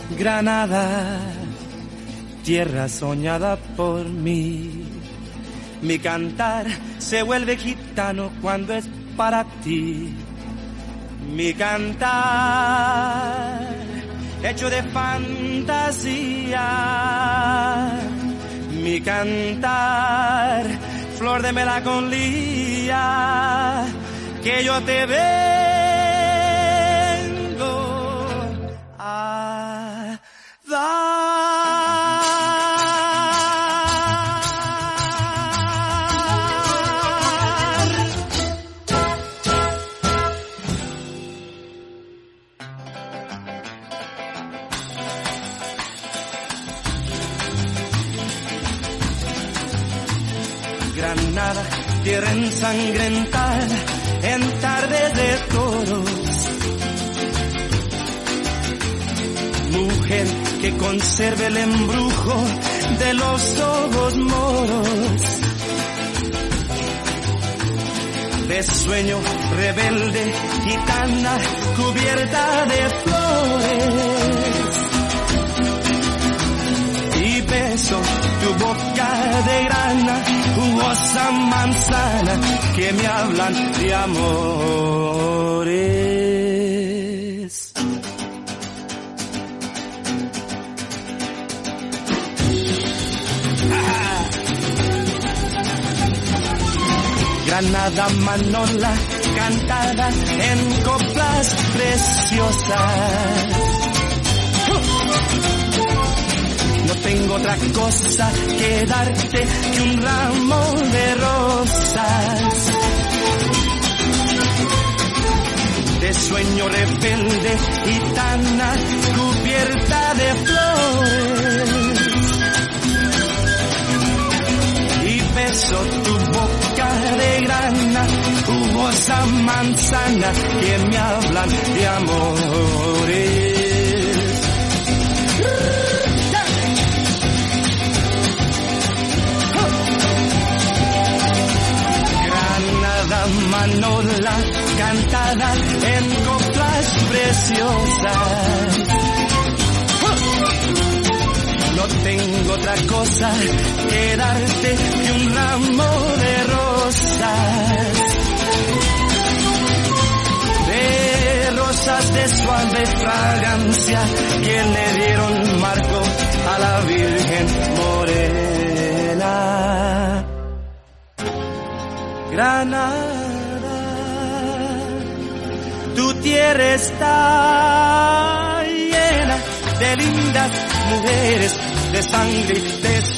Granada, tierra soñada por mí. Mi cantar se vuelve gitano cuando es para ti. Mi cantar, hecho de fantasía. Mi cantar, flor de melancolía, que yo te vengo a dar. Granada, tierra ensangrentada en tardes de toros. Mujer que conserve el embrujo de los ojos moros. De sueño rebelde, gitana, cubierta de flores. Y beso tu boca de grana, jugosa manzana, que me hablan de amores. Granada manola, cantada en coplas preciosas. No tengo otra cosa que darte que un ramo de rosas. De sueño rebelde, gitana, cubierta de flores. Y beso tu boca de grana, jugosa manzana, que me hablan de amores. Manola, cantada en coplas preciosas. No tengo otra cosa que darte que un ramo de rosas. De rosas de suave fragancia que le dieron marco a la Virgen morena. Granada, tu tierra está llena de lindas mujeres, de sangre, de